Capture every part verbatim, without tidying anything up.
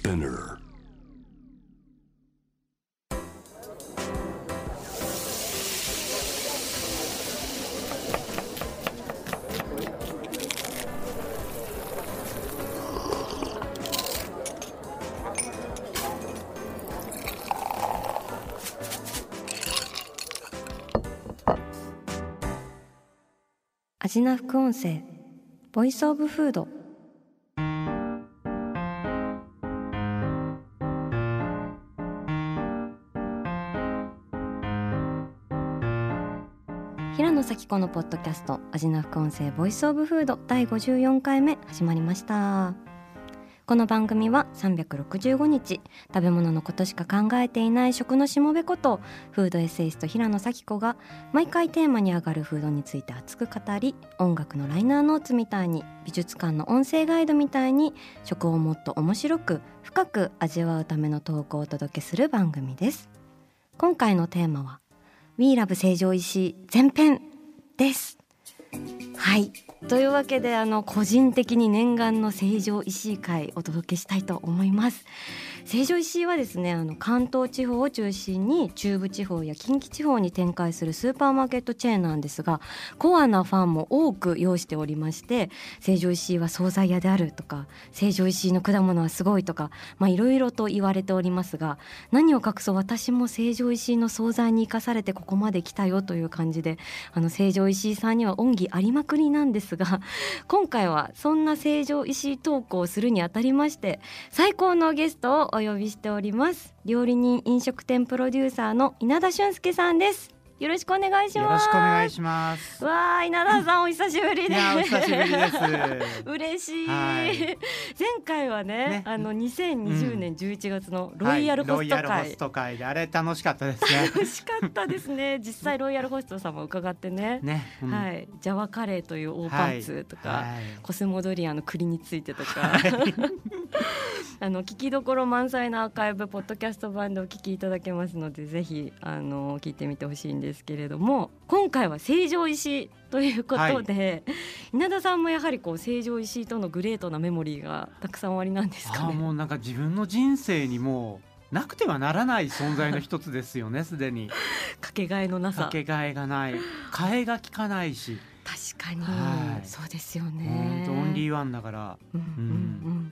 Spinner。 アジナ副音声ボイスオブフード。平野咲子のポッドキャストアジナ副音声ボイスオブフードだいごじゅうよんかいめ始まりました。この番組はさんびゃくろくじゅうごにち食べ物のことしか考えていない食のしもべことフードエッセイスト平野咲子が毎回テーマに上がるフードについて熱く語り、音楽のライナーノーツみたいに美術館の音声ガイドみたいに食をもっと面白く深く味わうためのトークをお届けする番組です。今回のテーマは We Love 成城石井前編です。はい、というわけであの個人的に念願の成城石井会お届けしたいと思います。成城石井はですね、あの関東地方を中心に中部地方や近畿地方に展開するスーパーマーケットチェーンなんですが、コアなファンも多く擁しておりまして、成城石井は惣菜屋であるとか、成城石井の果物はすごいとか、まあいろいろと言われておりますが、何を隠そう私も成城石井の惣菜に生かされてここまで来たよという感じで、あの成城石井さんには恩義ありまくりなんですが、今回はそんな成城石井トークをするにあたりまして最高のゲストをお呼びしております。料理人飲食店プロデューサーの稲田俊介さんです。よろしくお願いします。 よろしくお願いします。 わー、稲田さんお久しぶりです。 いやお久しぶりです嬉しい、 はい、 前回は ね, ねあのにせんにじゅうねんじゅういちがつのロイヤルホスト会、 はい、ロイヤルホスト会であれ楽しかったですね。 楽しかったですね。実際ロイヤルホストさんも伺って ね, ね、うん、はい、ジャワカレーという大パーツとか、はいはい、コスモドリアの栗についてとか、はい、あの聞きどころ満載なアーカイブポッドキャスト版でお聞きいただけますので、ぜひあの聞いてみてほしいんですけれども、今回は成城石井ということで、はい、稲田さんもやはりこう成城石井とのグレートなメモリーがたくさんおありなんですかね。 あ、もうなんか自分の人生にもなくてはならない存在の一つですよね。すでにかけがえのなさ、 かけがえがない、替えが利かないし、 確かに、 はい、 そうですよね。 オンリーワンだから、 うんうんうん、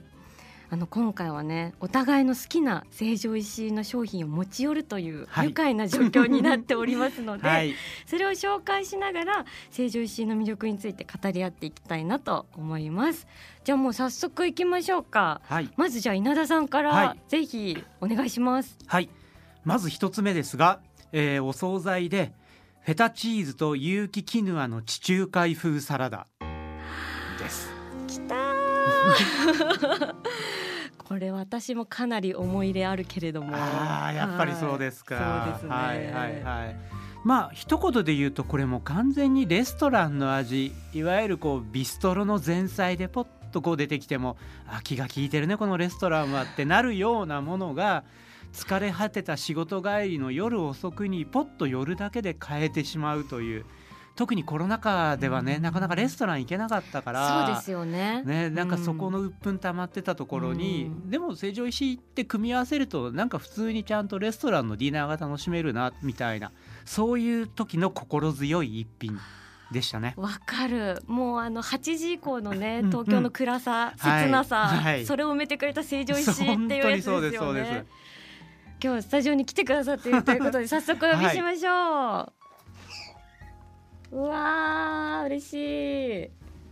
あの今回はね、お互いの好きな成城石井の商品を持ち寄るという愉快な状況になっておりますので、はい、それを紹介しながら成城石井の魅力について語り合っていきたいなと思います。じゃあもう早速いきましょうか、はい、まずじゃあ稲田さんからぜひお願いします。 はい、まず一つ目ですが、えー、お惣菜でフェタチーズと有機キヌアの地中海風サラダです。 きたーこれ私もかなり思い入れあるけれども、 あー、やっぱりそうですか、 はい、そうですね、 はいはいはい、まあ一言で言うとこれも完全にレストランの味、いわゆるこうビストロの前菜でポッとこう出てきても、あ、気が利いてるねこのレストランはってなるようなものが、疲れ果てた仕事帰りの夜遅くにポッと寄るだけで変えてしまうという、特にコロナ禍ではね、うん、なかなかレストラン行けなかったから、 そうですよ ね, ね、なんかそこの鬱憤溜まってたところに、うん、でも成城石井って組み合わせるとなんか普通にちゃんとレストランのディナーが楽しめるなみたいな、そういう時の心強い一品でしたね。 わかる。もうあのはちじ以降のね、東京の暗さ、うんうん、切なさ、はいはい、それを埋めてくれた成城石井っていうやつですよね。本当にそうです、そうです。今日スタジオに来てくださっているということで早速お呼びしましょう、はい、うわー嬉しい。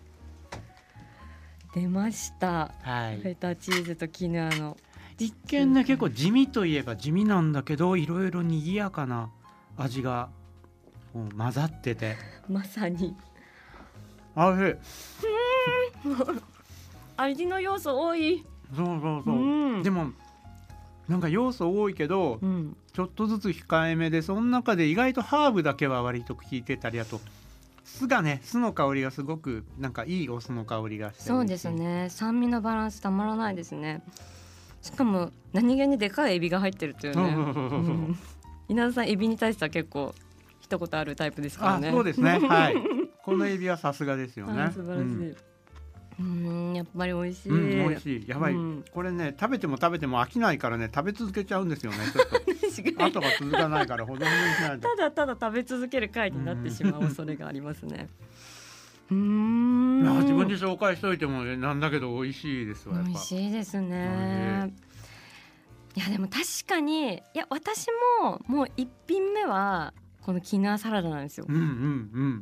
出ました、はい、フェタチーズとキヌアの。 一見ね結構地味といえば地味なんだけど、いろいろ賑やかな味が混ざっててまさにあれ味の要素多い。 そうそうそう、うん、でもなんか要素多いけど、うん、ちょっとずつ控えめで、その中で意外とハーブだけは割と効いてたり、あと酢がね、酢の香りがすごくなんかいいお酢の香りがして、 そうですね、酸味のバランスたまらないですね。しかも何気にでかいエビが入ってるっていうね、うん、稲田さんエビに対しては結構一言あるタイプですからね。 あ、そうですね、はい、このエビはさすがですよね。 素晴らしい、うん、うん、いやっぱり美味しい、 うん、美味しいやばい、 うん、 これね食べても食べても飽きないからね食べ続けちゃうんですよねちょっと後が続かないからほどほどにしないとただただ食べ続ける回になってしまう恐れがありますね。うーん、 自分で紹介しといてもなんだけど美味しいですわ。やっぱ美味しいですね。いやでも確かにいや私ももう一品目はこのキヌアサラダなんですよ、 うんうんうん、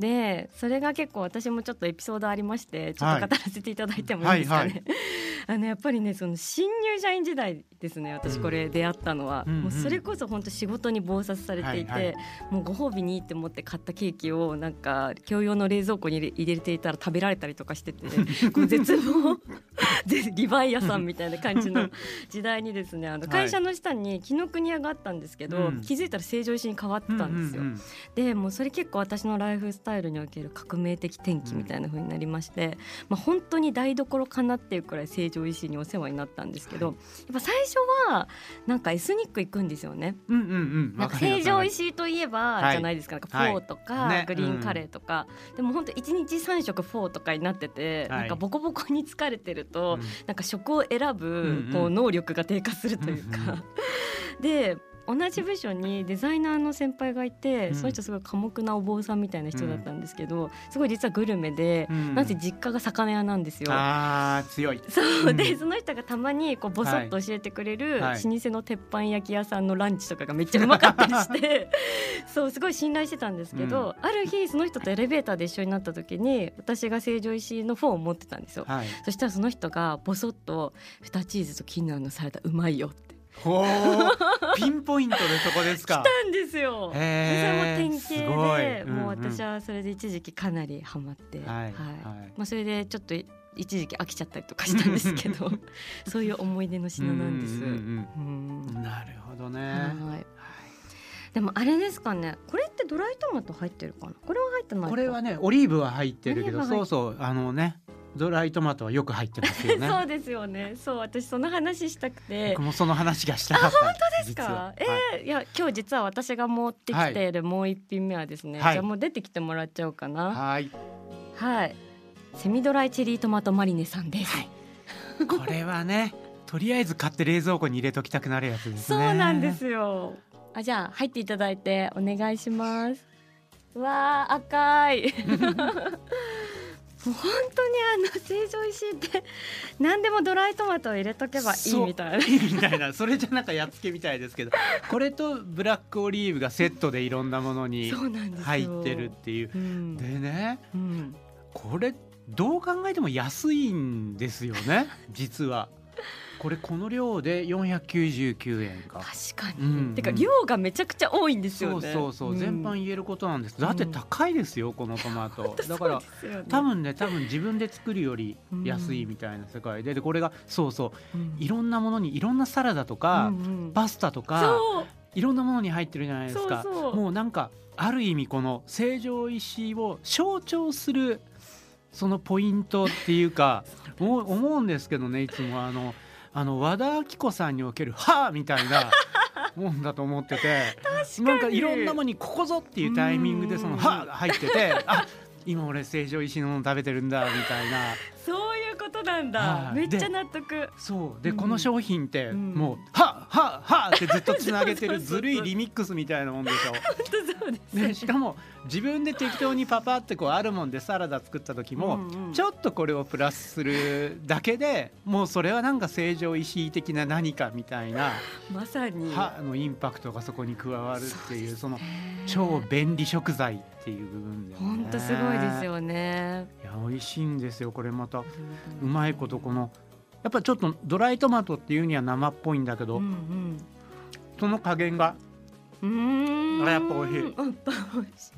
でそれが結構私もちょっとエピソードありましてちょっと語らせていただいてもいいですかね、はいはいはい、あのやっぱりねその新入社員時代ですね私これ出会ったのは、うん、もうそれこそ本当仕事に忙殺されていて、はいはい、もうご褒美にって思って買ったケーキをなんか共用の冷蔵庫に入れていたら食べられたりとかしててこう絶望リヴァイアさんみたいな感じの時代にですねあの会社の下に紀ノ国屋があったんですけど、はい、気づいたら成城石に変わってたんですよ、うんうんうん、でもうそれ結構私のライフスタイルにおける革命的転機みたいな風になりまして、うんまあ、本当に台所かなっていうくらい成城石にお世話になったんですけど、はい、やっぱ最初はなんかエスニック行くんですよね、うんうんうん、なんか成城石といえば、はい、じゃないですか、なんかフォーとか、はいね、グリーンカレーとか、うん、でも本当いちにちさん食フォーとかになってて、はい、なんかボコボコに疲れてると、うん、なんか食を選ぶこう能力が低下するというか、うんうん、で同じ部署にデザイナーの先輩がいて、うん、その人すごい寡黙なお坊さんみたいな人だったんですけど、うん、すごい実はグルメで、うん、なぜ実家が魚屋なんですよ。 あー強い。 そうで、うん、その人がたまにこうボソッと教えてくれる、はい、老舗の鉄板焼き屋さんのランチとかがめっちゃうまかったりしてそうすごい信頼してたんですけど、うん、ある日その人とエレベーターで一緒になった時に私が成城石井のフォーを持ってたんですよ、はい、そしたらその人がボソッとフタチーズとキヌアのサラダうまいよってほピンポイントでそこですか。 来たんですよ。でそれも典型で、 うんうん、 もう私はそれで一時期かなりハマって、はいはいまあ、それでちょっと一時期飽きちゃったりとかしたんですけどそういう思い出の品なんです。うんうんうん、なるほどね、はい、 でもあれですかね、これってドライトマト入ってるかな。これは入ってないか。 これはねオリーブは入ってるけど、そうそうあのねドライトマトはよく入ってますよねそうですよね。そう私その話したくて、 僕もその話がしたかった。あ本当ですか。えーはい、いや今日実は私が持ってきているもう一品目はですね、はい、じゃあもう出てきてもらっちゃおうかな。はいはいセミドライチェリートマトマリネさんです、はい、 これはねとりあえず買って冷蔵庫に入れときたくなるやつですね。 そうなんですよ。あじゃあ入っていただいてお願いします。うわー赤いもう本当にあの成城石井って何でもドライトマトを入れとけばいいみたいな、 いいみたいな、それじゃなんかやっつけみたいですけどこれとブラックオリーブがセットでいろんなものに入ってるっていう、うん、でね、うん、これどう考えても安いんですよね実は。これこの量でよんひゃくきゅうじゅうきゅうえんか。 確かに、うんうん、てか量がめちゃくちゃ多いんですよね。 そうそうそう、うん、全般言えることなんです。だって高いですよ、うん、このトマトだから、ね、多分ね多分自分で作るより安いみたいな世界で、でこれがそうそう、うん、いろんなものにいろんなサラダとか、うんうん、パスタとかいろんなものに入ってるじゃないですか。そうそうもうなんかある意味この成城石井を象徴するそのポイントっていうかもう思うんですけどね、いつもあのあの和田アキ子さんにおけるはぁみたいなもんだと思っててなんかいろんなものにここぞっていうタイミングでそのはぁが入っててあ今俺成城石井のもの食べてるんだみたいなそういうことなんだ。めっちゃ納得。 そうで、うん、この商品ってもう、うん、はっはっはっってずっとつなげてるずるいリミックスみたいなもんでしょ本当そうです、ね、 しかも自分で適当にパパってこうあるもんでサラダ作った時も、うんうん、ちょっとこれをプラスするだけでもうそれはなんか成城石井的な何かみたいなまさに歯のインパクトがそこに加わるっていう、その超便利食材っていう部分で、ね、 本当すごいですよね。 いや美味しいんですよこれまた、うまいことこのやっぱちょっとドライトマトっていうには生っぽいんだけど、うんうん、その加減がうーんあやっぱ美味しい。やっぱ美味しい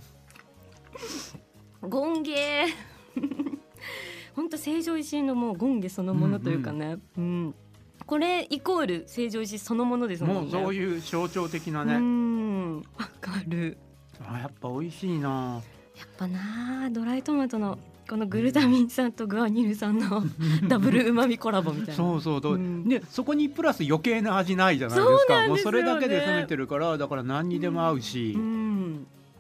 ゴンゲ本当成城石井のもうゴンゲそのものというかね、うんうんうん、これイコール成城石井そのものですもんね。 もうそういう象徴的なね。 うんわかる。 あやっぱ美味しいな。 やっぱなドライトマトのこのグルタミン酸とグアニル酸のダブルうまみコラボみたいなそうそう、うん、でそこにプラス余計な味ないじゃないですか。そうなんですよね。もうそれだけで攻めてるからだから何にでも合うし、うんうん、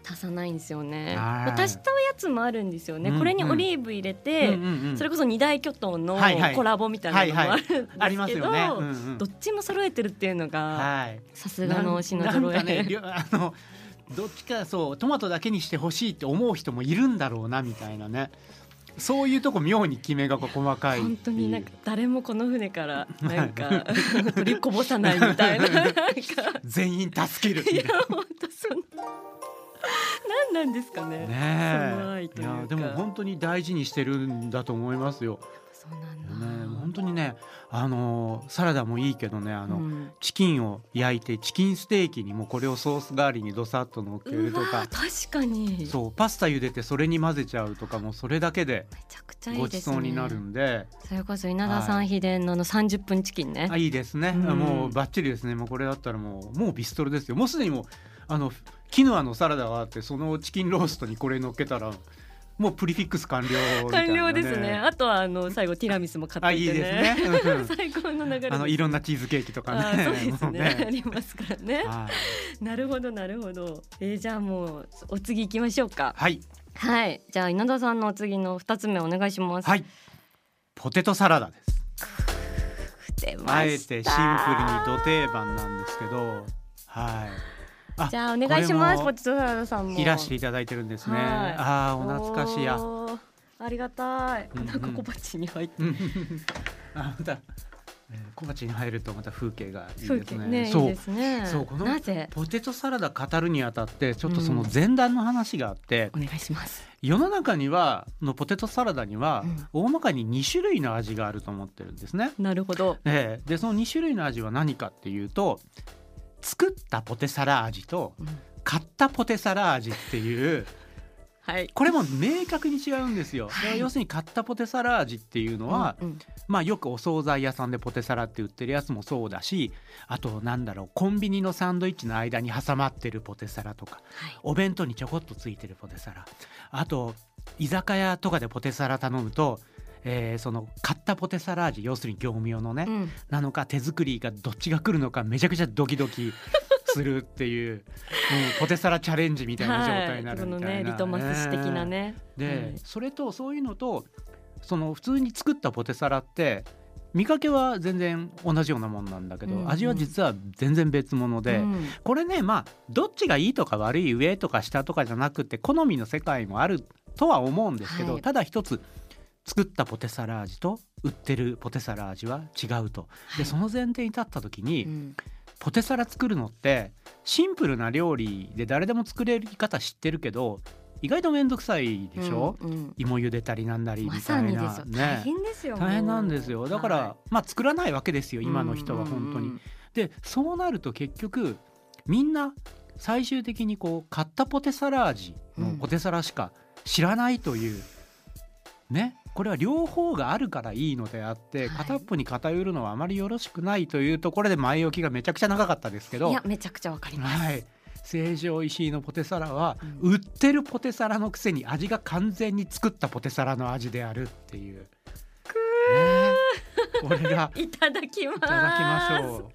足さないんですよね。 はい足したやつもあるんですよね、 うんうん、 これにオリーブ入れて、 うんうんうん、 それこそ二大巨頭のはいはいコラボみたいなのもあるんですけど、 はいはい、ありますよね、うんうん、 どっちも揃えてるっていうのがさすがの品揃揃え、 ね、あのどっちかそうトマトだけにしてほしいって思う人もいるんだろうなみたいなね、そういうとこ妙に決めが細かい。 本当になんか誰もこの船からなんか取りこぼさないみたいな、なんか全員助けるみたいな。 いや本当そんな何なんですかね。 ねえ、 その愛というか。 いやでも本当に大事にしてるんだと思いますよ。 そうなんだ、 ね、本当にね、あのサラダもいいけどね、あの、うん、チキンを焼いてチキンステーキにもこれをソース代わりにドサッと乗っけるとか、 確かにそうパスタ茹でてそれに混ぜちゃうとかもそれだけでめちゃくちゃいいですね。 ごちそうになるんで、 それこそ稲田さん秘伝のあのさんじゅっぷんチキンね、 あいいですね、 うん、 もうバッチリですね。もうこれだったらもうもうビストロですよ。もうすでにもうあのキヌアのサラダがあって、そのチキンローストにこれ乗っけたらもうプリフィックス完了みたいな、ね、 完了ですね。あとはあの最後ティラミスも買っていてね、 あいいですね、うん、 最高の流れです。 あのいろんなチーズケーキとかね、 あそうですねねありますからね。なるほどなるほど、えー、じゃあもうお次行きましょうか。 はい、 はい、じゃあ稲田さんのお次のふたつめお願いします。 はい、ポテトサラダです。 出ました。 あえてシンプルにド定番なんですけど、はい、あじゃあお願いします。ポテトサラダさんもいらしていただいてるんですね、はい、あーお懐かしや、 ありがたい、 うんうん、 なんか小鉢に入ってあまた、えー、小鉢に入るとまた風景がいいですね。 風景ね、 そういいですね。 そうこのなぜポテトサラダ語るにあたってちょっとその前段の話があって、 うん、お願いします。 世の中にはのポテトサラダには、 うん、 大まかにに種類の味があると思ってるんですね。 なるほど、 えー、でそのに種類の味は何かっていうと、作ったポテサラ味と、うん、買ったポテサラ味っていうはい、 これも明確に違うんですよ、はい、要するに買ったポテサラ味っていうのは、うんうん、まあ、よくお惣菜屋さんでポテサラって売ってるやつもそうだし、あとなんだろう、コンビニのサンドイッチの間に挟まってるポテサラとか、はい、お弁当にちょこっとついてるポテサラ、あと居酒屋とかでポテサラ頼むと、えー、その買ったポテサラ味、要するに業務用のね、うん、なのか手作りがどっちが来るのかめちゃくちゃドキドキするっていう、うん、ポテサラチャレンジみたいな状態になるみたいな、はい、 そのね、リトマス紙的なね。 で、 はい、 それとそういうのと、その普通に作ったポテサラって見かけは全然同じようなもんなんだけど、うんうん、味は実は全然別物で、うん、これね、まあどっちがいいとか悪い、上とか下とかじゃなくて好みの世界もあるとは思うんですけど、はい、ただ一つ作ったポテサラ味と売ってるポテサラ味は違うと。でその前提に立った時に、うん、ポテサラ作るのってシンプルな料理で誰でも作れる方知ってるけど意外とめんどくさいでしょ、うんうん、芋茹でたりなんだりみたいな、 まさにですよ、大変ですよ、 大変なんですよ。だから、はい、まあ作らないわけですよ今の人は本当に、うんうんうん、でそうなると結局みんな最終的にこう買ったポテサラ味のポテサラしか知らないという、うん、ね、これは両方があるからいいのであって、はい、片っぽに偏るのはあまりよろしくないというところで前置きがめちゃくちゃ長かったですけど、 いやめちゃくちゃわかります、 はい、成城石井のポテサラは、うん、売ってるポテサラのくせに味が完全に作ったポテサラの味であるっていう、 くー、 ね、これがいただきます。 いただきましょう。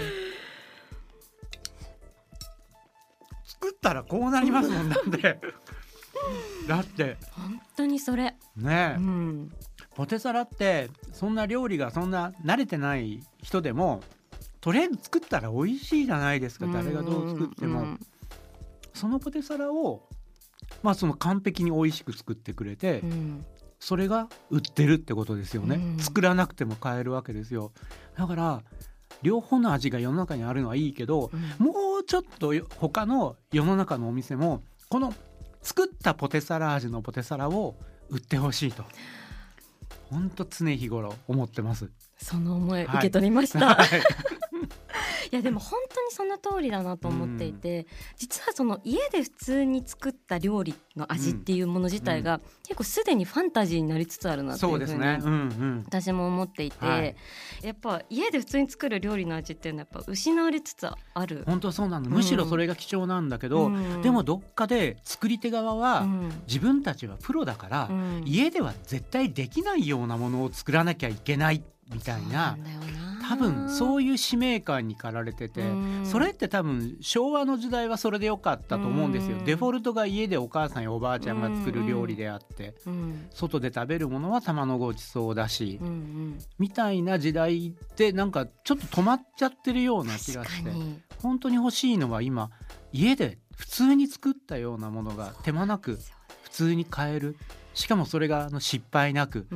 作ったらこうなりますもんなんでだって本当にそれね、 うん、 ポテサラってそんな料理がそんな慣れてない人でもとりあえず作ったら美味しいじゃないですか。誰がどう作っても、うんうん、そのポテサラを、まあ、その完璧に美味しく作ってくれて、うん、それが売ってるってことですよね、うん、作らなくても買えるわけですよ。だから両方の味が世の中にあるのはいいけど、うん、もうちょっと他の世の中のお店もこの作ったポテサラ味のポテサラを売ってほしいと本当常日頃思ってます。 その思い受け取りました、 はいはいいやでも本当にその通りだなと思っていて、うん、実はその家で普通に作った料理の味っていうもの自体が、うん、結構すでにファンタジーになりつつあるなっていうふうに私も思っていて、はい、やっぱ家で普通に作る料理の味っていうのはやっぱ失われつつある。 本当そうなの、むしろそれが貴重なんだけど、うん、でもどっかで作り手側は、うん、自分たちはプロだから、うん、家では絶対できないようなものを作らなきゃいけないみたいな、 多分そういう使命感に駆られてて、それって多分昭和の時代はそれでよかったと思うんですよ。デフォルトが家でお母さんやおばあちゃんが作る料理であって、外で食べるものは玉のごちそうだし、みたいな時代ってなんかちょっと止まっちゃってるような気がして、本当に欲しいのは今家で普通に作ったようなものが手間なく普通に買える、しかもそれがあの失敗なく、うん、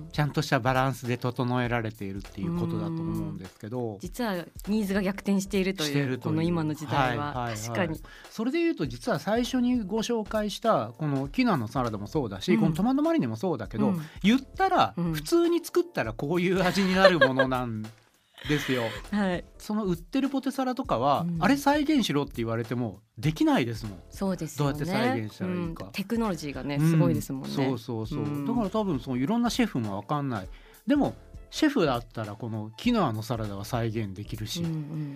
ちゃんとしたバランスで整えられているっていうことだと思うんですけど、 実はニーズが逆転しているというこの今の時代は、はいはいはい、確かにそれでいうと実は最初にご紹介したこのキヌアのサラダもそうだし、うん、このトマトマリネもそうだけど、うん、言ったら、うん、普通に作ったらこういう味になるものなんですよ、はい、その売ってるポテサラとかは、うん、あれ再現しろって言われてもできないですもん。 そうですよね、 どうやって再現したらいいか、 うん、テクノロジーがねすごいですもんね、 うん、そうそうそう、うん、だから多分そのいろんなシェフも分かんない。でもシェフだったらこのキヌアのサラダは再現できるし、うんうん、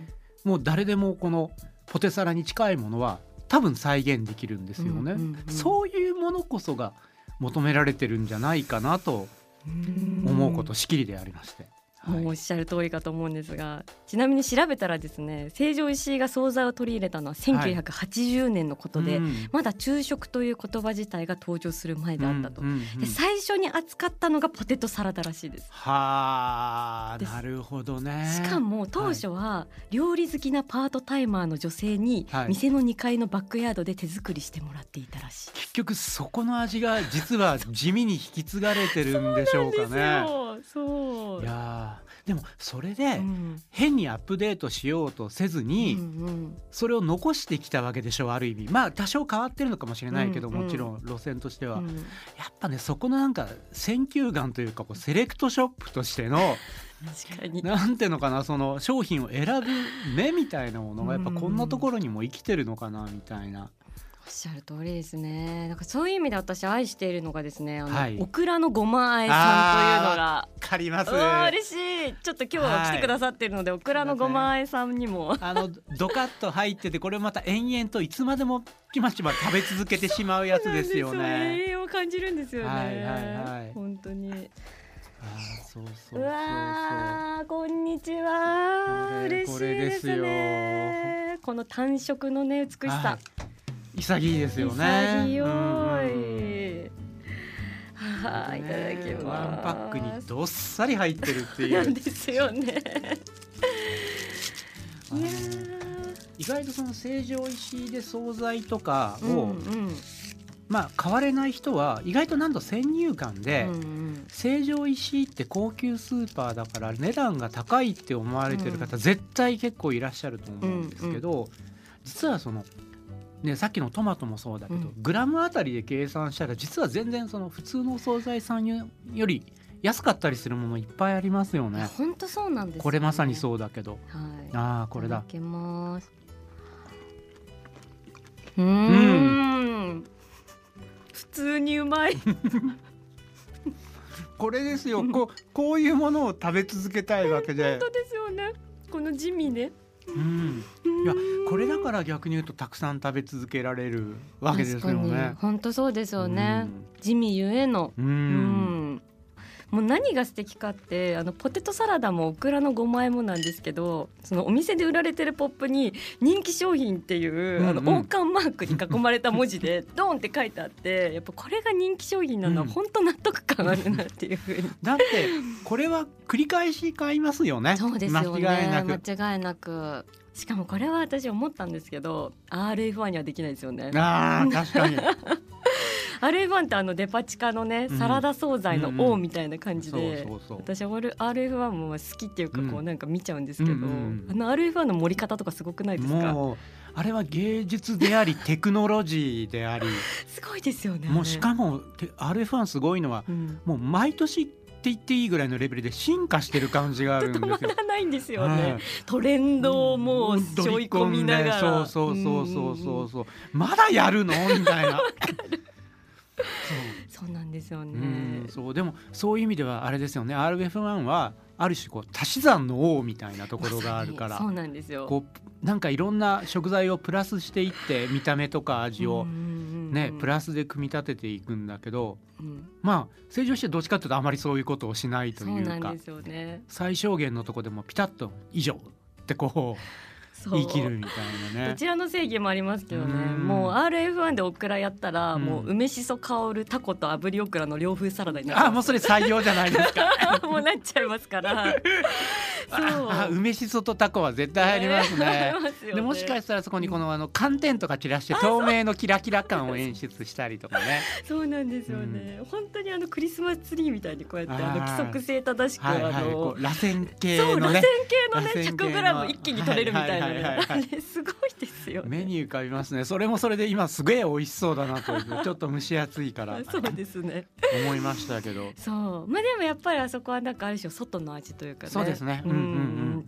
もう誰でもこのポテサラに近いものは多分再現できるんですよね、うんうんうん、そういうものこそが求められてるんじゃないかなと思うことしきりでありまして、 もうおっしゃる通りかと思うんですが、ちなみに調べたらですね、成城石井が惣菜を取り入れたのはせんきゅうひゃくはちじゅうねんのことで、はい、うん、まだ昼食という言葉自体が登場する前であったと、うんうんうん、で最初に扱ったのがポテトサラダらしいです。 はあ、なるほどね。 しかも当初は料理好きなパートタイマーの女性に店のにかいのバックヤードで手作りしてもらっていたらしい。 結局そこの味が実は地味に引き継がれてるんでしょうかね。そうなんですよ。そう。いやでもそれで変にアップデートしようとせずにそれを残してきたわけでしょう、ある意味。まあ多少変わってるのかもしれないけど、もちろん路線としてはやっぱね、そこのなんか選球眼というかこうセレクトショップとしての確かになんていうのかな、その商品を選ぶ目みたいなものがやっぱこんなところにも生きてるのかなみたいな。 おっしゃる通りですね。なんかそういう意味で私愛しているのがですね、あの、はい、オクラのごまあえさんというのが分かります。 嬉しい。ちょっと今日は来てくださっているので、はい、オクラのごまあえさんにもあのドカッと入ってて、これまた延々といつまでもちまちま食べ続けてしまうやつですよね。 栄養を感じるんですよね、はいはいはい、本当に。あ、そうそうそうそう。うわ、こんにちは。嬉しいですね。この単色のね美しさ、はい、 潔いですよね。 潔い、うん、はあ、いただきます。 ワンパックにどっさり入ってるっていうなんですよね。いや意外とその成城石井で惣菜とかを、うんうん、まあ買われない人は意外と何度先入観で、うんうん、成城石井って高級スーパーだから値段が高いって思われてる方、うん、絶対結構いらっしゃると思うんですけど、うんうん、実はそのね、さっきのトマトもそうだけど、うん、グラムあたりで計算したら実は全然その普通のお惣菜さんより安かったりするものいっぱいありますよね。 本当そうなんですね。 これまさにそうだけど、はい、ああこれだ。いただきます。うーん、うん、普通にうまい。 これですよ。こう、こういうものを食べ続けたいわけで。 本当ですよね。この地味ね。 うん、いやこれだから逆に言うとたくさん食べ続けられるわけですよね。 本当そうですよね、うん、地味ゆえの、うん、うん、もう何が素敵かって、あのポテトサラダもオクラのごまあえもなんですけど、そのお店で売られてるポップに人気商品っていう、うんうん、あの王冠マークに囲まれた文字でドーンって書いてあって、やっぱこれが人気商品なのは本当納得感あるなっていう風に、うん、 だってこれは繰り返し買いますよね。 そうですよね、 間違いなく間違いなく。しかもこれは私思ったんですけど アールエフワン にはできないですよね。 あー確かにアールエフワン ってあのデパ地下のね、うん、サラダ惣菜の王みたいな感じで、私は アールエフワン も好きっていうかこうなんか見ちゃうんですけど、うんうん、あの アールエフワン の盛り方とかすごくないですか。 もうあれは芸術でありテクノロジーでありすごいですよね。 もうしかも アールエフワン すごいのは、うん、もう毎年って言っていいぐらいのレベルで進化してる感じがあるんですよ。 止まらないんですよね、はい、トレンドをもう背負い込みながら、 そうそうそうそうそうそう、まだやるのみたいなそう、そうなんですよね。 うん、そうでもそういう意味ではあれですよね、 アールエフワン はある種こう足し算の王みたいなところがあるから、 そうなんですよ。 こうなんかいろんな食材をプラスしていって見た目とか味をね、プラスで組み立てていくんだけど、 うん、 まあ成城石はどっちかというとあまりそういうことをしないというか、 そうなんですよね、 最小限のとこでもピタッと以上ってこう言い切るみたいなね。 どちらの正義もありますけどね、 うんもう アールエフワン でオクラやったら、 うん、 もう梅しそ香るタコと炙りオクラの洋風サラダになる。 あ、もうそれ採用じゃないですかもうなっちゃいますからそうあ、梅しそとタコは絶対入りますね、 ねでもしかしたらそこにこのあの寒天とか散らして透明のキラキラ感を演出したりとかねそうなんですよね、うん、本当にあのクリスマスツリーみたいにこうやってあの規則性正しく、 はいはい、 あのこう螺旋形のね、 そう螺旋形のね ひゃくグラム 一気に取れるみたいな、 はいはいはいはい、 あれすごいですよね。 目に浮かびますね。それもそれで今すげえ美味しそうだなとちょっと蒸し暑いからそうですね思いましたけどそう、まあ、でもやっぱりあそこはなんかある種外の味というかね、 そうですね、うんうんうん、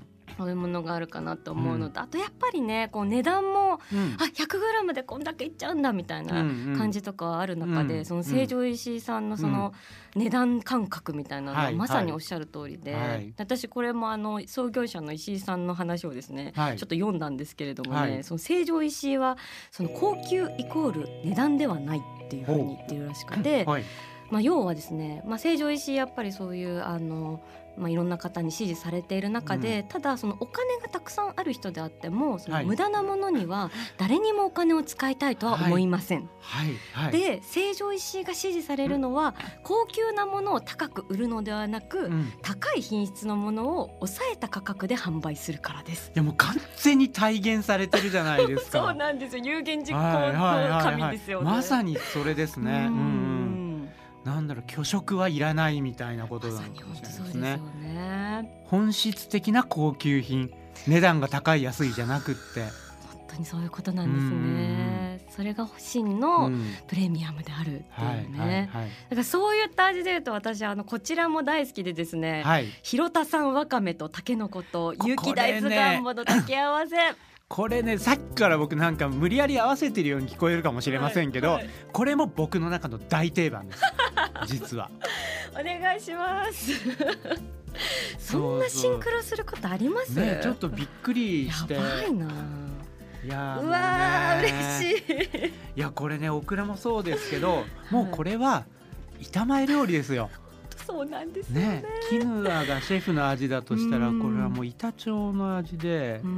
そういうものがあるかなと思うのと、うん、あとやっぱりねこう値段も、うん、あ ひゃくグラム でこんだけいっちゃうんだみたいな感じとかある中で、うんうん、その成城石井さんのその値段感覚みたいなのはまさにおっしゃる通りで、はいはい、私これもあの創業者の石井さんの話をですね、はい、ちょっと読んだんですけれどもね、はい、その成城石井はその高級イコール値段ではないっていうふうに言ってるらしくて、はい、まあ、要はですね、まあ、成城石井やっぱりそういうあのまあ、いろんな方に支持されている中で、うん、ただそのお金がたくさんある人であってもその無駄なものには誰にもお金を使いたいとは思いません、 はいはいはい、 で成城石井が支持されるのは、うん、高級なものを高く売るのではなく、うん、高い品質のものを抑えた価格で販売するからです。 いやもう完全に体現されてるじゃないですかそうなんですよ、有言実行の神ですよね、 まさにそれですね、うん、うん、なんだろう、虚飾はいらないみたいなことなのかもしれないですね。本質的な高級品、値段が高い安いじゃなくって本当にそういうことなんですね。それが真のプレミアムであるっていうね、うん、はいはいはい、だからそういった味でいうと私あのこちらも大好きでですね、はい、広田産わかめとたけのこと雪大豆ガンモの掛け合わせ、 これね、さっきから僕なんか無理やり合わせてるように聞こえるかもしれませんけど、はいはい、これも僕の中の大定番です実はお願いしますそんなシンクロすることあります？ ね、ちょっとびっくりしてやばいな。 いやうわー嬉しいいやこれね、オクラもそうですけど、もうこれは板前料理ですよ。 そうなんですよ ね, ねキヌアがシェフの味だとしたらこれはもう板長の味で、うん、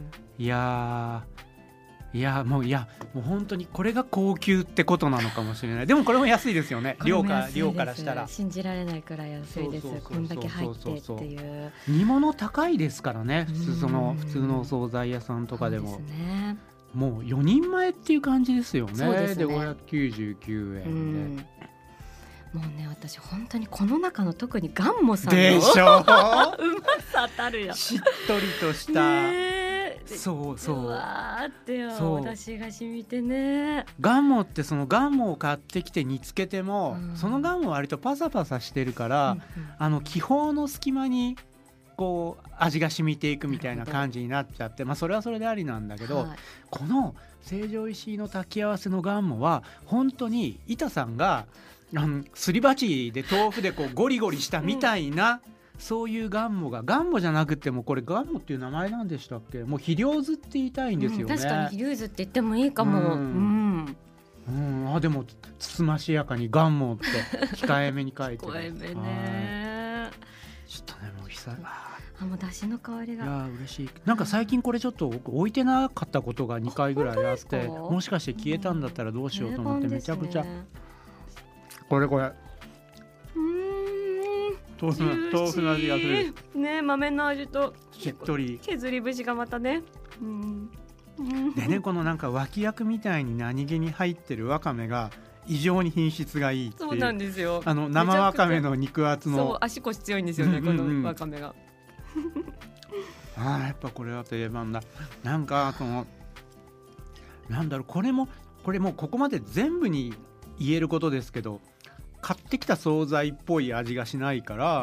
いやいやもういやもう本当にこれが高級ってことなのかもしれない。でもこれも安いですよね、量か量からしたら信じられないくらい安いです。こんだけ入ってっていう煮物高いですからね、普通その普通のお惣菜屋さんとかでも。そうですね、もうよにんまえっていう感じですよね。そうですね、でごひゃくきゅうじゅうきゅうえんで、 もうね、私本当にこの中の特にガンモさんのでしょうまさたるやしっとりとした、ね、そうそううわーってよ、私が染みてね。 ガンモってそのガンモを買ってきて煮つけても、うん、そのガンモは割とパサパサしてるから、うんうん、あの気泡の隙間にこう味が染みていくみたいな感じになっちゃって、まあ、それはそれでありなんだけど、はい、この成城石井の炊き合わせのガンモは本当に板さんがあのすり鉢で豆腐でこうゴリゴリしたみたいな、うん、そういうガンモがガンモじゃなくてもこれガンモっていう名前なんでしたっけ、もう肥料酢って言いたいんですよね、 うん、確かに肥料酢って言ってもいいかも、うんうんうん、あでもつつましやかにガンモって控えめに書いてる控えめね、 ちょっとねもう久々 あもう出汁の香りが、 いや嬉しい。なんか最近これちょっと置いてなかったことがにかいぐらいあって、もしかして消えたんだったらどうしようと思って、めちゃくちゃ、ね、これこれうーん豆腐の豆腐の味がするね、豆の味としっとり削り節がまたね、うんでね、このなんか脇役みたいに何気に入ってるわかめが異常に品質がいいっていう。 そうなんですよ、 あの生わかめの肉厚の、 そう足腰強いんですよね、うんうんうん、このわかめがあーやっぱこれは定番だ。なんかそのなんだろう、これもこれもここまで全部に言えることですけど、買ってきた惣菜っぽい味がしないから、うん、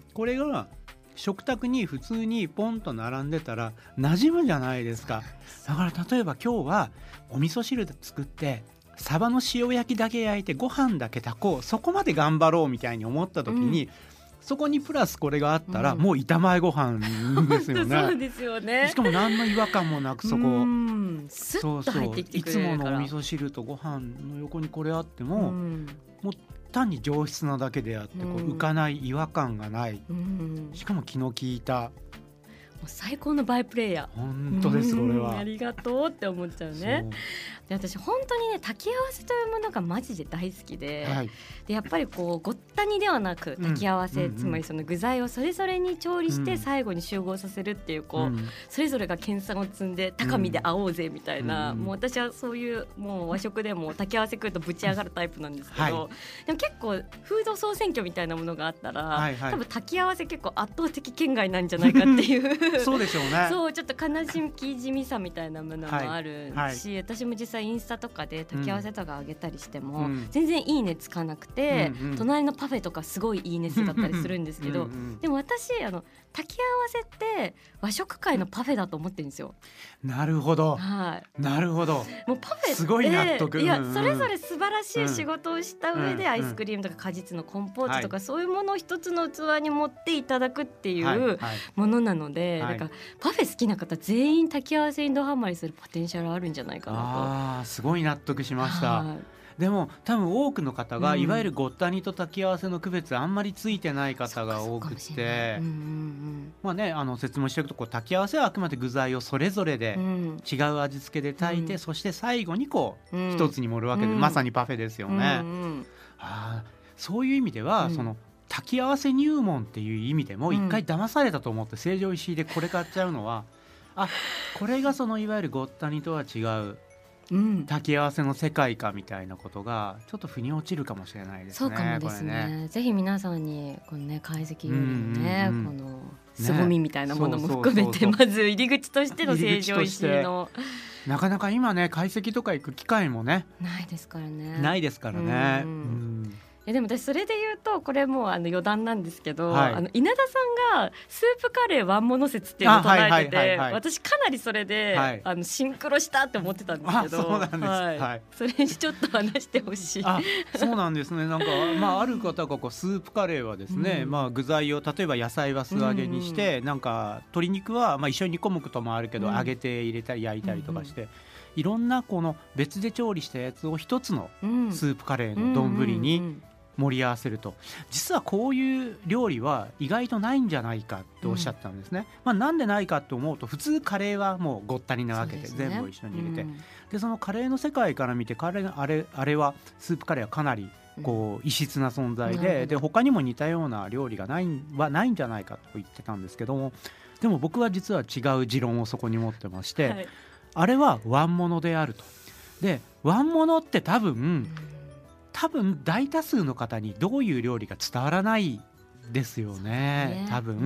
これが食卓に普通にポンと並んでたら馴染むじゃないですか。だから例えば今日はお味噌汁で作ってサバの塩焼きだけ焼いてご飯だけ炊こう、そこまで頑張ろうみたいに思った時に、うん、 そこにプラスこれがあったら、 うん、 もう板前ご飯ですよね。 そうですよね。 しかも何の違和感もなくそこ、うん、スッと入ってきてくれるから。 いつものお味噌汁とご飯の横にこれあっても、うん、もう単に上質なだけであってこう浮かない違和感がない、うん、しかも気の利いた最高のバイプレイヤー。 本当です、これはありがとうって思っちゃうね。で私本当にね炊き合わせというものがマジで大好きで、はい、でやっぱりこうごったにではなく炊き合わせ、うん、つまりその具材をそれぞれに調理して最後に集合させるっていうこう、うん、それぞれが研鑽を積んで高みで会おうぜみたいな、うん、もう私はそういうもう和食でも炊き合わせ食うとぶち上がるタイプなんですけど、はい、でも結構フード総選挙みたいなものがあったら、はいはい、多分炊き合わせ結構圧倒的圏外なんじゃないかっていうそうでしょうね。 そうちょっと悲しき地味さみたいなものもあるし、はいはい、私も実際インスタとかで炊き合わせとかあげたりしても、うん、全然いいねつかなくて、うんうん、隣のパフェとかすごいいいね数だったりするんですけどうん、うん、でも私あの炊き合わせって和食界のパフェだと思ってるんですよ。 なるほど、 はい、 なるほど。 もうパフェってすごい納得。 いやそれぞれ素晴らしい仕事をした上で、アイスクリームとか果実のコンポートとか、はい、そういうものを一つの器に持っていただくっていうものなので、はいはい、だからパフェ好きな方全員炊き合わせにドハマりするポテンシャルあるんじゃないかなと。 あーすごい納得しました。でも多分多くの方が、うん、いわゆるごった煮と炊き合わせの区別あんまりついてない方が多くて、うんうんうん、まあね、あの説明しておくとこう炊き合わせはあくまで具材をそれぞれで違う味付けで炊いて、うん、そして最後にこう、うん、一つに盛るわけで、うん、まさにパフェですよね、うんうん、あそういう意味では、うん、その炊き合わせ入門っていう意味でも一回騙されたと思って成城石井でこれ買っちゃうのは、あこれがそのいわゆるごった煮とは違ううん、炊き合わせの世界かみたいなことがちょっと腑に落ちるかもしれないですね。 そうかもです ね, ねぜひ皆さんにこの、ね、懐石料理のね、うんうんうん、この凄みみたいなものも含めて、ね、まず入り口としての成城石井のなかなか今ね懐石とか行く機会もねないですからねないですからね、うんうんうんえでも私それで言うとこれもうあの余談なんですけど、はい、あの稲田さんがスープカレーワンモノ説っていうのを唱えてて、はいはいはいはい、私かなりそれで、はい、あのシンクロしたって思ってたんですけど、 そうなんです、 はいはい、それにちょっと話してほしい。 あそうなんですね。なんか、まあ、ある方がこうスープカレーはですね、うんまあ、具材を例えば野菜は素揚げにして、うん、なんか鶏肉はまあ一緒に煮込むこともあるけど、うん、揚げて入れたり焼いたりとかして、うんいろんなこの別で調理したやつを一つのスープカレーの丼に盛り合わせると、実はこういう料理は意外とないんじゃないかっておっしゃったんですね、うんまあ、なんでないかと思うと普通カレーはもうごったになわけ で, で、ね、全部一緒に入れて、うん、でそのカレーの世界から見てカレーあれ、あれはスープカレーはかなりこう異質な存在 で,、うん、で他にも似たような料理がないはないんじゃないかと言ってたんですけども、でも僕は実は違う持論をそこに持ってまして、はい、あれはワンモノであると。でワンモノって多分、うん多分大多数の方にどういう料理か伝わらないですよ ね, ね多分、うんうん、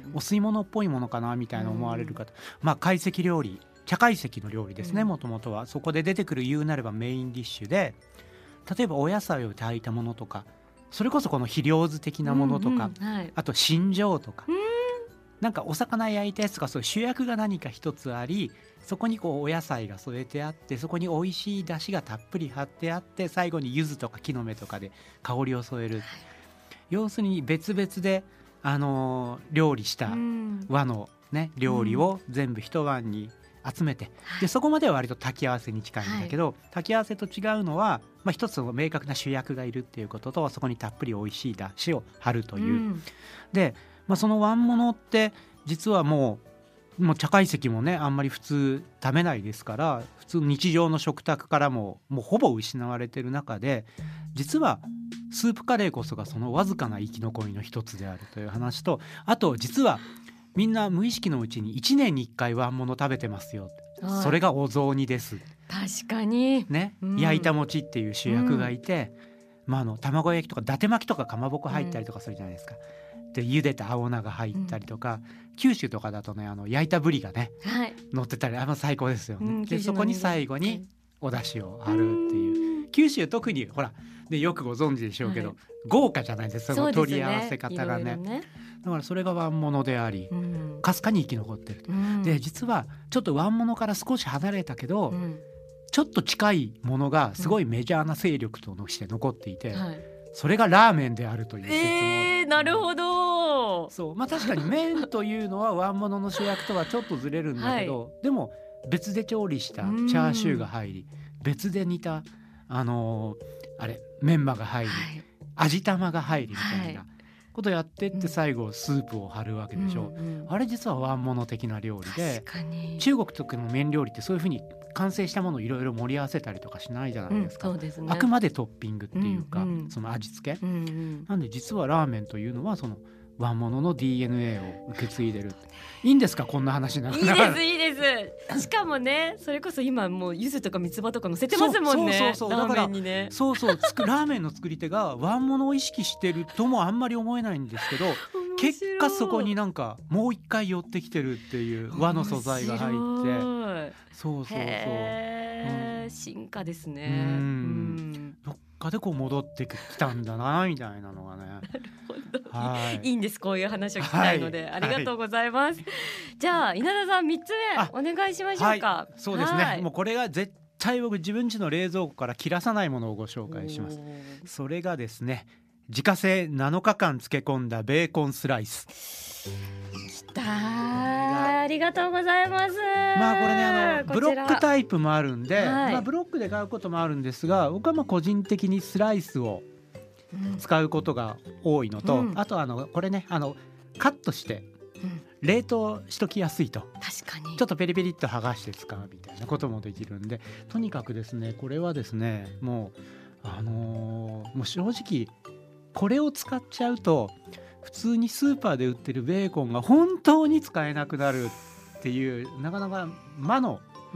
お吸い物っぽいものかなみたいな思われる方、うん、まあ懐石料理茶懐石の料理ですね、もともとはそこで出てくる言うなればメインディッシュで、例えばお野菜を炊いたものとかそれこそこの肥料酢的なものとか、うんうんはい、あと新庄とか、うん、なんかお魚焼いたやつとかそういう主役が何か一つあり、そこにこうお野菜が添えてあって、そこに美味しい出汁がたっぷり張ってあって、最後に柚子とか木の芽とかで香りを添える、はい、要するに別々で、あのー、料理した和の、ね、料理を全部一晩に集めて、うん、でそこまでは割と炊き合わせに近いんだけど、はい、炊き合わせと違うのは、まあ、一つの明確な主役がいるっていうことと、そこにたっぷり美味しい出汁を張るという、うん、で、まあ、そのワンモノって実はもうもう茶懐石もねあんまり普通食べないですから、普通日常の食卓からももうほぼ失われてる中で、実はスープカレーこそがそのわずかな生き残りの一つであるという話と、あと実はみんな無意識のうちにいちねんにいっかいワンモノ食べてますよ、それがお雑煮です。 確かに、 ねうん、焼いた餅っていう主役がいて、うんまあ、あの卵焼きとか伊達巻きとかかまぼこ入ったりとかするじゃないですか、うん、で茹でた青菜が入ったりとか、うん、九州とかだとねあの焼いたブリがね、はい、乗ってたり、あの最高ですよね、うん、でそこに最後にお出汁を張るっていう、九州特にほらでよくご存知でしょうけど、はい、豪華じゃないですか、その取り合わせ方が ね, ねだからそれがワンモノでありかす、うん、かに生き残ってる、うん、で実はちょっとワンモノから少し離れたけど、うん、ちょっと近いものがすごいメジャーな勢力として残っていて、うんはい、それがラーメンであるという説も、えーえー、なるほど。 そう、まあ、確かに麺というのは椀物の主役とはちょっとずれるんだけど、はい、でも別で調理したチャーシューが入り、別で煮たあのー、あれメンマが入り、はい、味玉が入りみたいなことやってって最後スープを張るわけでしょ、うんうん、あれ実は椀物的な料理で、中国とかの麺料理ってそういう風に完成したものをいろいろ盛り合わせたりとかしないじゃないですか、うん、そうですね、あくまでトッピングっていうか、うんうん、その味付け、うんうん、なんで実はラーメンというのはその椀物の ディーエヌエー を受け継いでる。いいんですかこんな話なの。 いいですいいですしかもね、それこそ今もう柚子とか三つ葉とか乗せてますもんね。そうそうそう、ラーメンにね、 そうそう、つくラーメンの作り手が椀物を意識してるともあんまり思えないんですけど結果そこになんかもう一回寄ってきてるっていう和の素材が入って、そうそうそう、 へー、うん、進化ですね。うん、 うん、どっかでこう戻ってきたんだなみたいなのがね。 なるほど、はい、いいんです、こういう話を聞きたいので、はい、ありがとうございます、はい、じゃあ稲田さんみっつめお願いしましょうか。 はい、そうですね、はい、もうこれが絶対僕自分家の冷蔵庫から切らさないものをご紹介します。それがですね、自家製なのかかん漬け込んだベーコンスライス。 きたー、ありがとうございます。 まあこれね、あのブロックタイプもあるんで、はい、まあ、ブロックで買うこともあるんですが、僕はまあ個人的にスライスを使うことが多いのと、うん、あとあのこれね、あのカットして冷凍しときやすいと、 確かにちょっとペリペリっと剥がして使うみたいなこともできるんで、とにかくですね、これはですね、もうあのー、もう正直これを使っちゃうと普通にスーパーで売ってるベーコンが本当に使えなくなるっていう、なかなか魔の、うん、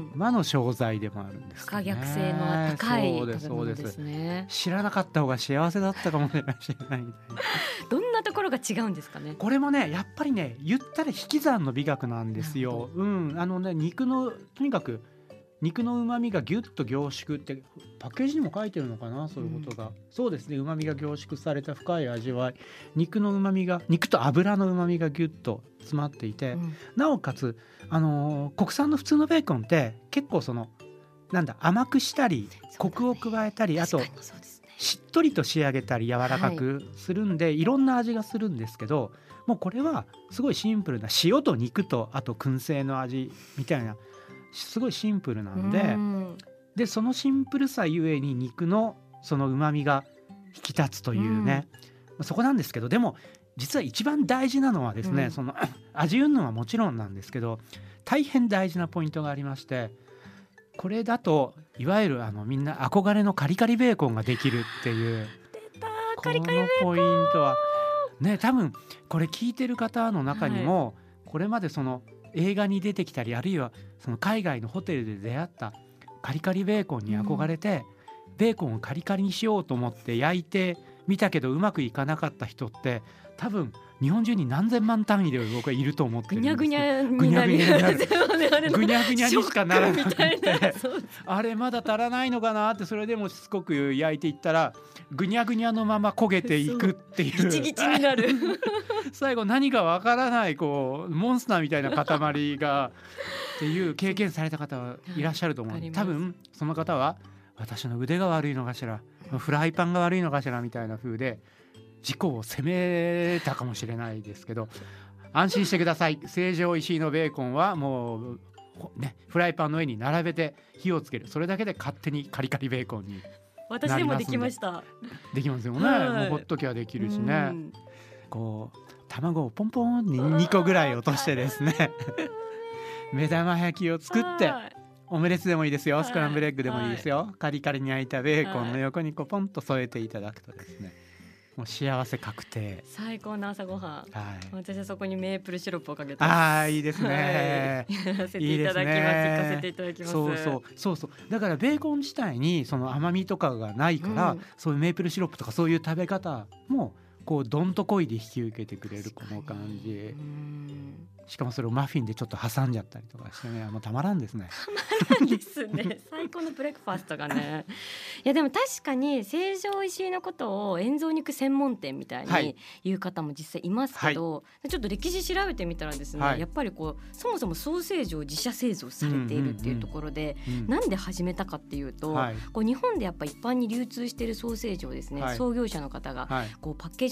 魔の商材でもあるんです不可逆性の高い食べ物ですね。 知らなかった方が幸せだったかもしれないみたいなどんなところが違うんですかね。 これもね、やっぱりね、言ったら引き算の美学なんですよ。うん、あのね、肉のとにかく肉の旨味がギュッと凝縮ってパッケージにも書いてるのかな、そういうことが、うん、そうですね、旨味が凝縮された深い味わい、肉の旨味が、肉と油の旨味がギュッと詰まっていて、うん、なおかつ、あのー、国産の普通のベーコンって結構そのなんだ甘くしたりコクを加えたり、あとしっとりと仕上げたり柔らかくするんで、はい、いろんな味がするんですけど、もうこれはすごいシンプルな塩と肉とあと燻製の味みたいな、すごいシンプルなんで、うんでそのシンプルさゆえに肉のその旨味が引き立つというね、うん、そこなんですけど、でも実は一番大事なのはですね、うん、その味云々はもちろんなんですけど、大変大事なポイントがありまして、これだといわゆるあのみんな憧れのカリカリベーコンができるっていう、 出たカリカリベーコン、 このポイントはね、多分これ聞いてる方の中にも、はい、これまでその映画に出てきたり、あるいはその海外のホテルで出会ったカリカリベーコンに憧れて、うん、ベーコンをカリカリにしようと思って焼いてみたけどうまくいかなかった人って多分日本中に何千万単位で僕はいると思ってるんです。 ぐにゃぐにゃになるぐにゃぐにゃにしかならなくてあれまだ足らないのかなって、それでもしつこく焼いていったらぐにゃぐにゃのまま焦げていくっていう、 ギチギチになる最後何かわからないこうモンスターみたいな塊がっていう経験された方はいらっしゃると思う。多分その方は私の腕が悪いのかしら、フライパンが悪いのかしらみたいな風で自己を責めたかもしれないですけど、安心してください。成城石井のベーコンはもうね、フライパンの上に並べて火をつける、それだけで勝手にカリカリベーコンになりますんで。 私でもできました。 できますよね、はい、もうほっときはできるしね、こう卵をポンポンににこぐらい落としてですね目玉焼きを作ってオムレツでもいいですよ、スクランブルエッグでもいいですよ、はい、カリカリに焼いたベーコンの横にこうポンと添えていただくとですね、もう幸せ確定、 最高の朝ごはん、はい、私はそこにメープルシロップをかけてああいいですね、 はい、やらせていただきます、行かせていただきます。 そうそうそうそう、だからベーコン自体にその甘みとかがないから、うん、そういうメープルシロップとかそういう食べ方もこうどんとこいで引き受けてくれるこの感じ、うん、しかもそれをマフィンでちょっと挟んじゃったりとかしてね、もうたまらんですね。 たまらんですね最高のブレックファーストがねいやでも確かに成城石井のことを塩蔵肉専門店みたいに言う方も実際いますけど、はい、ちょっと歴史調べてみたらですね、はい、やっぱりこうそもそもソーセージを自社製造されているっていうところで、うんうんうん、なんで始めたかっていうと、はい、こう日本でやっぱ一般に流通しているソーセージをですね、はい、創業者の方がこうパッケージ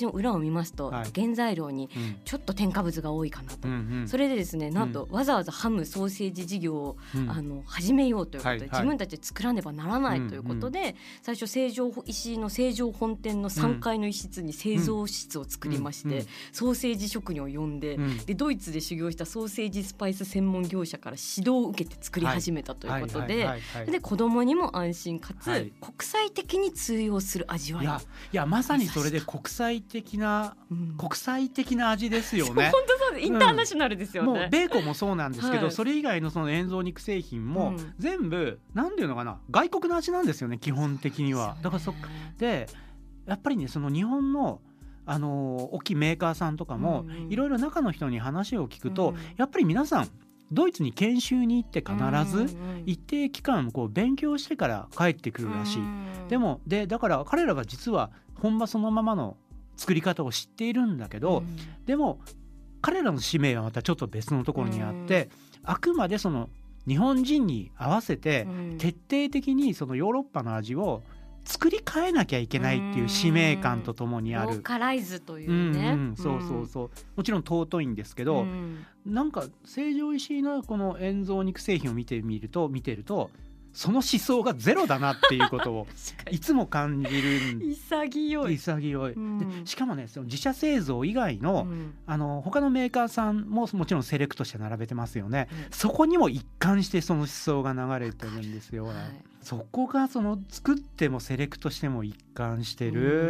の裏を見ますと、 はい、 原材料にうんちょっと添加物が多いかなと、 うんうん、 それでですねなんとわざわざハムソーセージ事業を、うん、あの始めようということで、はいはい、自分たちで作らねばならないということで、うんうん、最初成城石井の成城本店のさんがいの一室に製造室を作りまして、うんうん、ソーセージ職人を呼んで、うん、でドイツで修行したソーセージスパイス専門業者から指導を受けて作り始めたということで、で子供にも安心かつ、はい、国際的に通用する味わい。 いや、いやまさにそれで国際的な、うん、国際的な味ですよね。 本当そうです、インターナショナルですよね、 うん、もうベーコンもそうなんですけど、 はい、 それ以外のその塩蔵肉製品も全部、うん、なんていうのかな、外国の味なんですよね基本的には。だからそでやっぱりねその日本のあの大きいメーカーさんとかもいろいろ中の人に話を聞くと、うん、やっぱり皆さんドイツに研修に行って必ず一定期間こう勉強してから帰ってくるらしい、うん、でもでだから彼らが実は本場そのままの作り方を知っているんだけど、うん、でも彼らの使命はまたちょっと別のところにあって、うん、あくまでその日本人に合わせて徹底的にそのヨーロッパの味を作り変えなきゃいけないっていう使命感とともにある、 ローカライズというね、うんうん、 そうそうそう、もちろん尊いんですけど、うん、なんか成城石井のこの塩蔵肉製品を見てみると見てるとその思想がゼロだなっていうことをいつも感じる潔い潔い、うん、でしかもねその自社製造以外の、うん、あの他のメーカーさんももちろんセレクトして並べてますよね、うん、そこにも一貫してその思想が流れてるんですよ、はい、そこがその作ってもセレクトしても一貫してる、うん、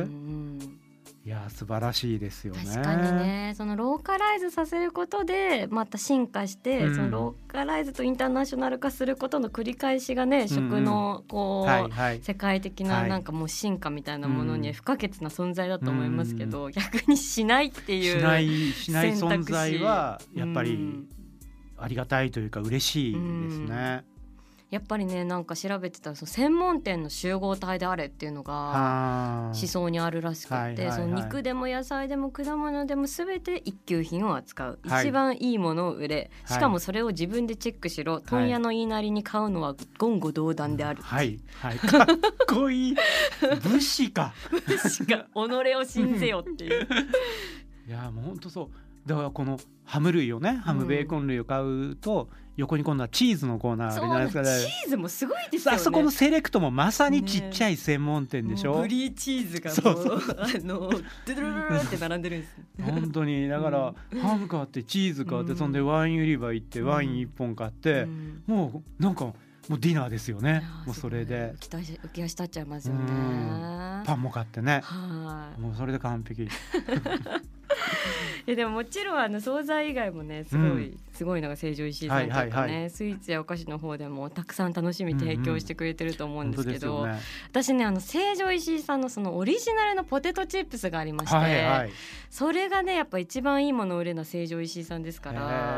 いや素晴らしいですよね。 確かにね、そのローカライズさせることでまた進化して、うん、そのローカライズとインターナショナル化することの繰り返しがね、うん、食のこう、はいはい、世界的ななんかもう進化みたいなものに不可欠な存在だと思いますけど、うん、逆にしないっていうしないしない存在はやっぱりありがたいというか嬉しいですね、うん、 やっぱりねなんか調べてたらその専門店の集合体であれっていうのが思想にあるらしくて、はいはいはい、その肉でも野菜でも果物でも全て一級品を扱う、はい、一番いいものを売れ、しかもそれを自分でチェックしろ、はい、問屋の言いなりに買うのは言語道断である、 はいはい、かっこいい武士か武士か己を信ぜよっていういやもう本当そうだから、このハム類をね、ハムベーコン類を買うと、うん、横に今度はチーズのコーナーあるじゃないですかね。 チーズもすごいですよね。 あそこのセレクトもまさにちっちゃい専門店でしょ、 ね、ブリーチーズがもうそうそうあのドゥルルルって並んでるんです本当にだから、うん、ハム買ってチーズ買って、うん、そんでワイン売り場行ってワインいっぽん買って、うん、もうなんかもうディナーですよね。もうそれで浮き足浮き足立っちゃいますよね。 パンも買ってね、 はいもうそれで完璧いやでももちろんあの惣菜以外もねすごい、うん、すごいのが成城石井さんとかね、はいはいはい、スイーツやお菓子の方でもたくさん楽しみ提供してくれてると思うんですけど、うんうんね、私ねあの成城石井さんのそのオリジナルのポテトチップスがありまして、はいはい、それがねやっぱ一番いいものを売れるのは成城石井さんですから、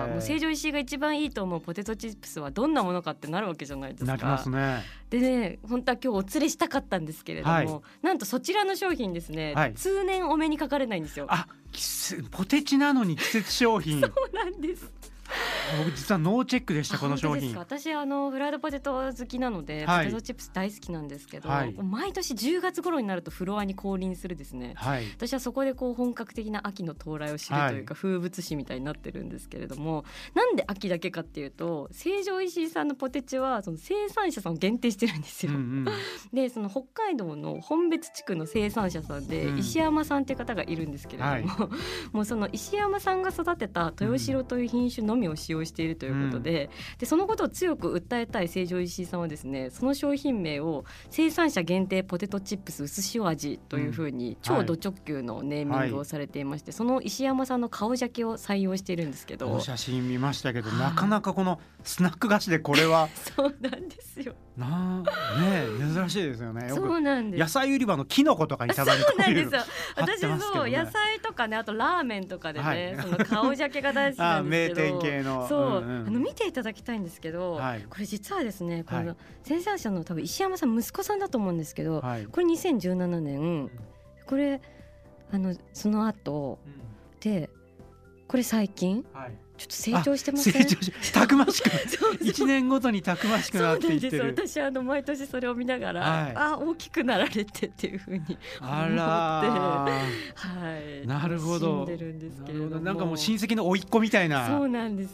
もう成城石井が一番いいと思うポテトチップスはどんなものかってなるわけじゃないですか。 なりますね。 でね本当は今日お連れしたかったんですけれども、はい、なんとそちらの商品ですね、はい、通年お目にかかれないんですよ。 あポテチなのに季節商品そうなんです。 僕実はノーチェックでしたこの商品。 私あのフライドポテト好きなので、はい、ポテトチップス大好きなんですけど、はい、毎年じゅうがつ頃になるとフロアに降臨するですね、はい、私はそこでこう本格的な秋の到来を知るというか、はい、風物詩みたいになってるんですけれども、なんで秋だけかっていうと成城石井さんのポテチはその生産者さんを限定してるんですよ、うんうん、でその北海道の本別地区の生産者さんで、うん、石山さんっていう方がいるんですけれども、はい、もうその石山さんが育てた豊城という品種のみを使用しているということで、うん、でそのことを強く訴えたい成城石井さんはですね、その商品名を生産者限定ポテトチップス薄塩味というふうに超ド直球のネーミングをされていまして、はい、その石山さんの顔ジャケを採用しているんですけど、 この写真見ましたけどなかなかこのスナック菓子でこれはそうなんですよな、ね、珍しいですよね。よくそうなんです。 野菜売り場のキノコとかにたまにこういうの私そう野菜とかね、あとラーメンとかでね、はい、その顔ジャケが大好きなんですけどあ名店系のそう、 うんうん、 あの見ていただきたいんですけど、はい、これ実はですねこの生産者の多分石山さん息子さんだと思うんですけど、はい、これにせんじゅうななねんこれあのその後、うん、でこれ最近、はい、 ちょっと成長してません？ 成長したくましくいちねんごとにたくましくなっていってる。 そうなんです。私あの毎年それを見ながら、はい、あ大きくなられてっていうふうに思ってあら、 はい、 なるほど。 楽しんでるんですけれども、 なんかもう親戚の甥っ子みたいな。 そうなんです。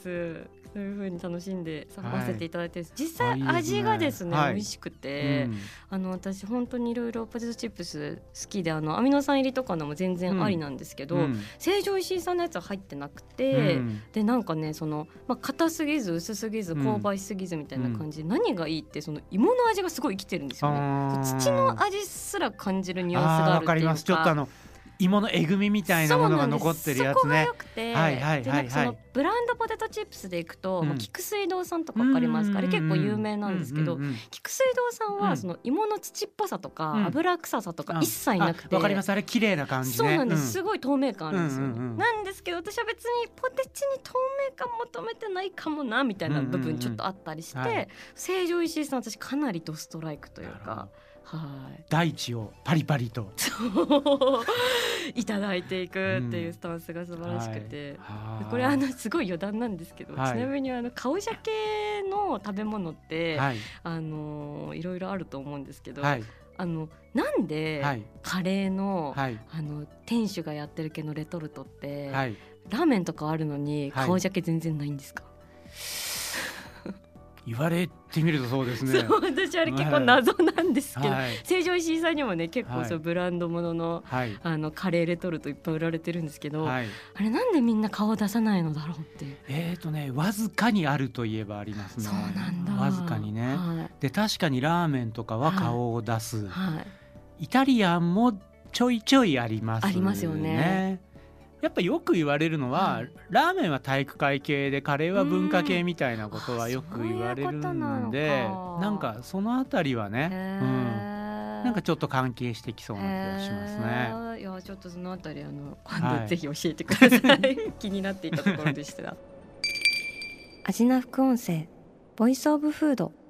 そういう風に楽しんでさせていただいて、はい、実際味がですね、はい、美味しくて、うん、あの私本当にいろいろポテトチップス好きで、あのアミノ酸入りとかのも全然ありなんですけど、うん、成城石井さんのやつは入ってなくて、うん、でなんかねその、まあ、硬すぎず薄すぎず香ばしすぎずみたいな感じで、うん、何がいいってその芋の味がすごい生きてるんですよね。土の味すら感じるニュアンスがあるっていうか。わかります。 ちょっとあの芋のえぐみみたいなものが残ってるやつね。 そこが良くて、はいはいはいはい、でそのブランドポテトチップスでいくと、うん、菊水堂さんとかわかりますか？あれ結構有名なんですけど、うんうんうん、菊水堂さんはその芋の土っぽさとか、うん、油臭さとか一切なくて、 わかります。あれ綺麗な感じね。 そうなんです、うん、すごい透明感あるんですよ、 うんうんうん、 なんですけど私は別にポテチに透明感求めてないかもなみたいな部分ちょっとあったりして、うんうんうん、はい、成城石井さん私かなりドストライクというか、はい、 大地をパリパリといただいていくっていうスタンスが素晴らしくて、うん、はい、これあのすごい余談なんですけど、はい、ちなみにあの顔鮭の食べ物って、はい、あのいろいろあると思うんですけど、はい、あのなんでカレーの、はい、あの店主がやってる系のレトルトって、はい、ラーメンとかあるのに顔鮭全然ないんですか？はい、 言われてみるとそうですね。 そう、私あれ結構謎なんですけど、はい、成城石井さんにもね結構そうブランドものの、はい、あのカレーレトルトいっぱい売られてるんですけど、はい、あれなんでみんな顔出さないのだろうっていう。 えーとねわずかにあるといえばありますね。 そうなんだ。 わずかにね、はい、で確かにラーメンとかは顔を出す、はいはい、イタリアンもちょいちょいありますね。 ありますよね。 やっぱよく言われるのは、はい、ラーメンは体育会系でカレーは文化系みたいなことはよく言われるんで、んなんかそのあたりはね、うん、なんかちょっと関係してきそうな気がしますね。 いやちょっとそのあたりあの今度ぜひ教えてください、はい、気になっていたところでしたアジナ副音声ボイスオブフード。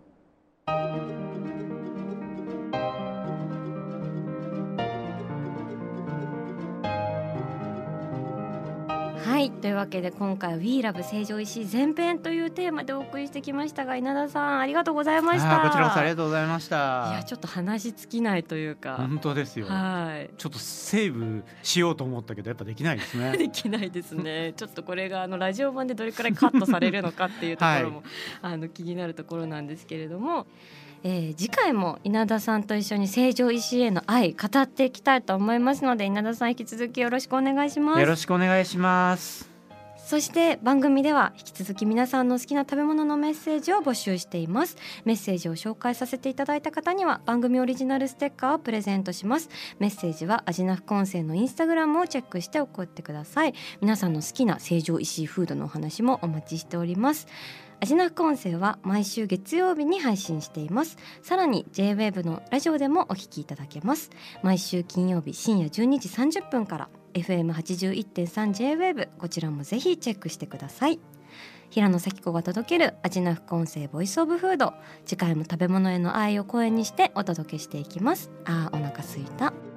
はい、というわけで今回は We Love 成城石井前編というテーマでお送りしてきましたが、稲田さんありがとうございました。 こちらこそありがとうございました。 いやちょっと話尽きないというか。 本当ですよ。はい、ちょっとセーブしようと思ったけどやっぱできないですね。 できないですね。ちょっとこれがあのラジオ版でどれくらいカットされるのかっていうところも、はい、あの気になるところなんですけれども、えー、次回も稲田さんと一緒に成城石井への愛語っていきたいと思いますので、稲田さん引き続きよろしくお願いします。 よろしくお願いします。 そして番組では引き続き皆さんの好きな食べ物のメッセージを募集しています。メッセージを紹介させていただいた方には番組オリジナルステッカーをプレゼントします。メッセージはアジナ副音声のインスタグラムをチェックして送ってください。皆さんの好きな成城石井フードのお話もお待ちしております。アジナ副音声は毎週月曜日に配信しています。さらに ジェイウェーブ のラジオでもお聞きいただけます。毎週金曜日深夜じゅうにじさんじゅっぷんから エフエムはちじゅういってんさん ジェイウェーブ、 こちらもぜひチェックしてください。平野咲子が届けるアジナ副音声ボイスオブフード、次回も食べ物への愛を声にしてお届けしていきます。あーお腹すいた。